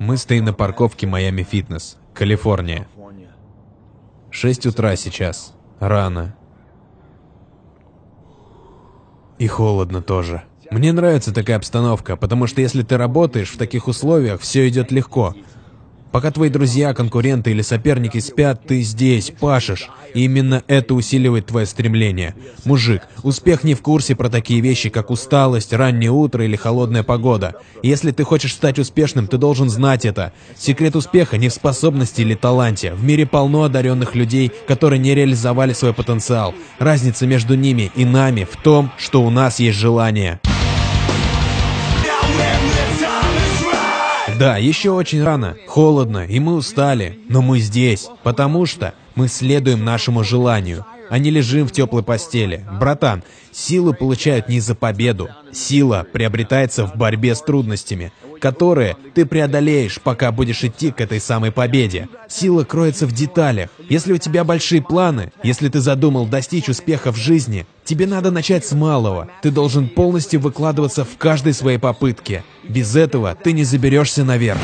Мы стоим на парковке Miami Fitness, Калифорния. 6 утра сейчас. Рано. И холодно тоже. Мне нравится такая обстановка, потому что если ты работаешь в таких условиях, все идет легко. Пока твои друзья, конкуренты или соперники спят, ты здесь, пашешь. И именно это усиливает твое стремление. Мужик, успех не в курсе про такие вещи, как усталость, раннее утро или холодная погода. И если ты хочешь стать успешным, ты должен знать это. Секрет успеха не в способности или таланте. В мире полно одаренных людей, которые не реализовали свой потенциал. Разница между ними и нами в том, что у нас есть желание. Да, еще очень рано, холодно, и мы устали, но мы здесь, потому что мы следуем нашему желанию, а не лежим в теплой постели. Братан, силу получают не за победу, сила приобретается в борьбе с трудностями, которые ты преодолеешь, пока будешь идти к этой самой победе. Сила кроется в деталях. Если у тебя большие планы, если ты задумал достичь успеха в жизни, тебе надо начать с малого. Ты должен полностью выкладываться в каждой своей попытке. Без этого ты не заберешься наверх.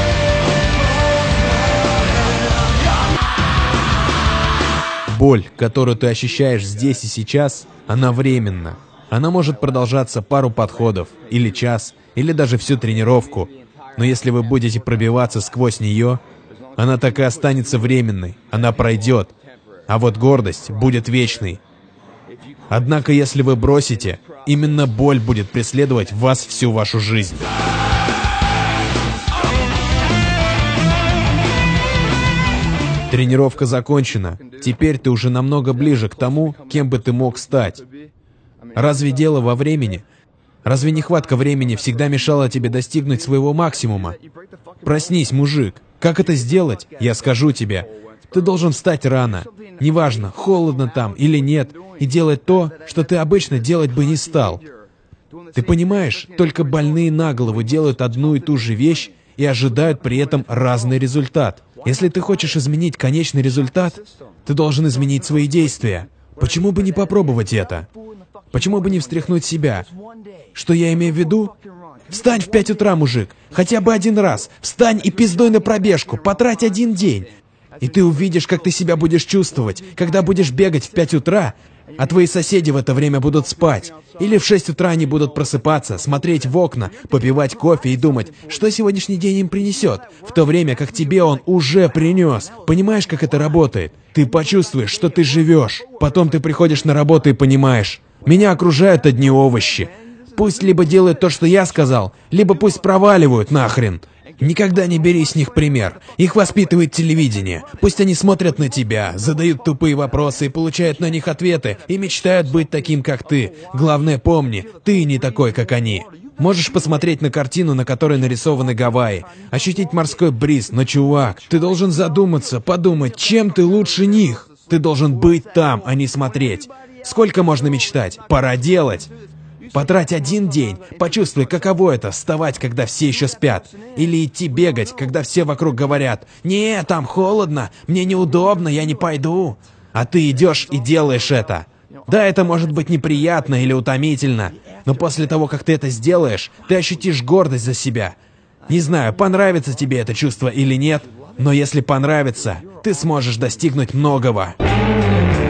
Боль, которую ты ощущаешь здесь и сейчас, она временна. Она может продолжаться пару подходов, или час, или даже всю тренировку. Но если вы будете пробиваться сквозь нее, она так и останется временной, она пройдет. А вот гордость будет вечной. Однако, если вы бросите, именно боль будет преследовать вас всю вашу жизнь. Тренировка закончена. Теперь ты уже намного ближе к тому, кем бы ты мог стать. Разве дело во времени? Разве нехватка времени всегда мешала тебе достигнуть своего максимума? Проснись, мужик. Как это сделать? Я скажу тебе. Ты должен встать рано. Неважно, холодно там или нет, и делать то, что ты обычно делать бы не стал. Ты понимаешь, только больные на голову делают одну и ту же вещь и ожидают при этом разный результат. Если ты хочешь изменить конечный результат, ты должен изменить свои действия. Почему бы не попробовать это? Почему бы не встряхнуть себя? Что я имею в виду? Встань в 5 утра, мужик. Хотя бы один раз. Встань и пиздуй на пробежку. Потрать один день. И ты увидишь, как ты себя будешь чувствовать, когда будешь бегать в 5 утра, а твои соседи в это время будут спать. Или в 6 утра они будут просыпаться, смотреть в окна, попивать кофе и думать, что сегодняшний день им принесет, в то время как тебе он уже принес. Понимаешь, как это работает? Ты почувствуешь, что ты живешь. Потом ты приходишь на работу и понимаешь, меня окружают одни овощи. Пусть либо делают то, что я сказал, либо пусть проваливают нахрен. Никогда не бери с них пример. Их воспитывает телевидение. Пусть они смотрят на тебя, задают тупые вопросы и получают на них ответы, и мечтают быть таким, как ты. Главное, помни, ты не такой, как они. Можешь посмотреть на картину, на которой нарисованы Гавайи, ощутить морской бриз, но, чувак, ты должен задуматься, подумать, чем ты лучше них. Ты должен быть там, а не смотреть. Сколько можно мечтать? Пора делать. Потрать один день, почувствуй, каково это — вставать, когда все еще спят. Или идти бегать, когда все вокруг говорят: «Не, там холодно, мне неудобно, я не пойду». А ты идешь и делаешь это. Да, это может быть неприятно или утомительно, но после того, как ты это сделаешь, ты ощутишь гордость за себя. Не знаю, понравится тебе это чувство или нет, но если понравится, ты сможешь достигнуть многого.